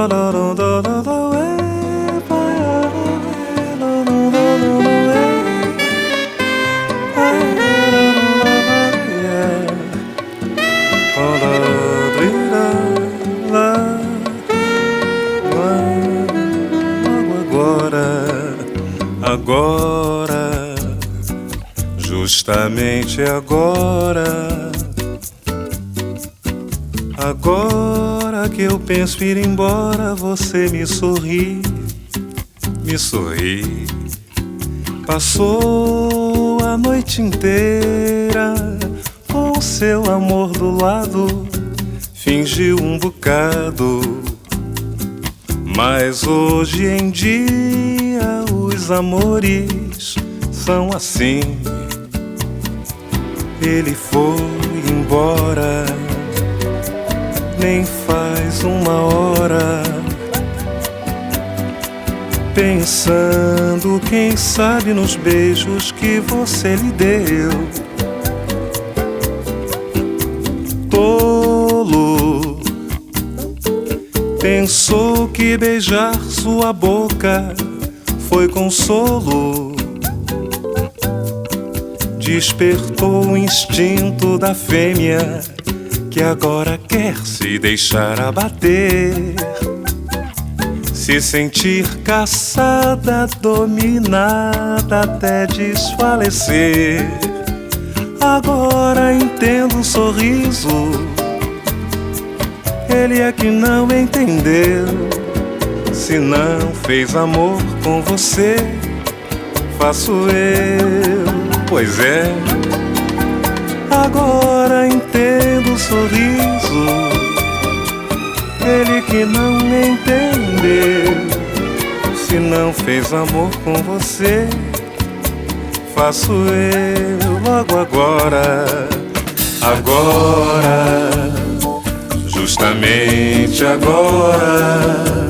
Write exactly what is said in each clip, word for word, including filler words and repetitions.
Agora, justamente agora, agora que eu penso ir embora, você me sorri, me sorri. Passou a noite inteira com seu amor do lado, fingiu um bocado, mas hoje em dia os amores são assim. Ele foi embora, nem faz uma hora, pensando, quem sabe, nos beijos que você lhe deu. Tolo, pensou que beijar sua boca foi consolo, despertou o instinto da fêmea que agora quer se deixar abater, se sentir caçada, dominada até desfalecer. Agora entendo o sorriso, ele é que não entendeu. Se não fez amor com você, faço eu, pois é. Agora entendo o sorriso, ele que não entendeu. Se não fez amor com você, faço eu logo agora. Agora, justamente agora,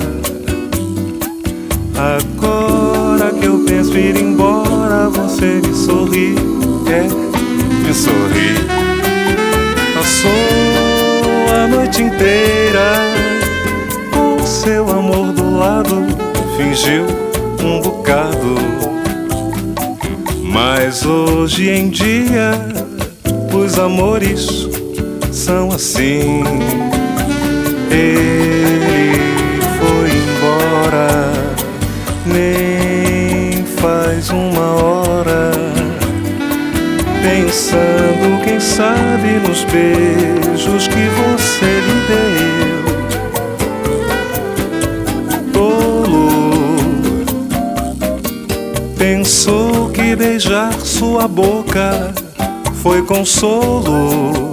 agora que eu penso ir embora, você me sorri, é, me sorri. Passou a noite inteira com seu amor do lado, fingiu um bocado, mas hoje em dia os amores são assim. Ele foi embora, nem faz uma hora, pensando, quem sabe, nos beijos que você lhe deu. Tolo, pensou que beijar sua boca foi consolo,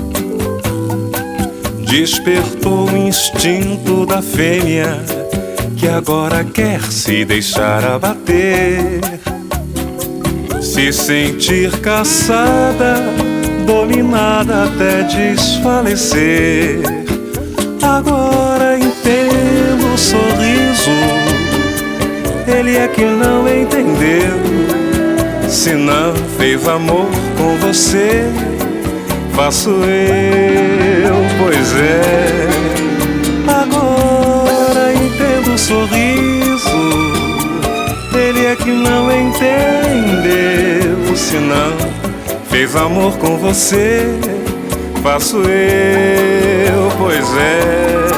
despertou o instinto da fêmea que agora quer se deixar abater, se sentir caçada, dominada até desfalecer. Agora entendo o sorriso, ele é que não entendeu. Se não fez amor com você, faço eu, pois é. Agora entendo o sorriso, ele é que não entendeu. Se não fez amor com você, faço eu, pois é.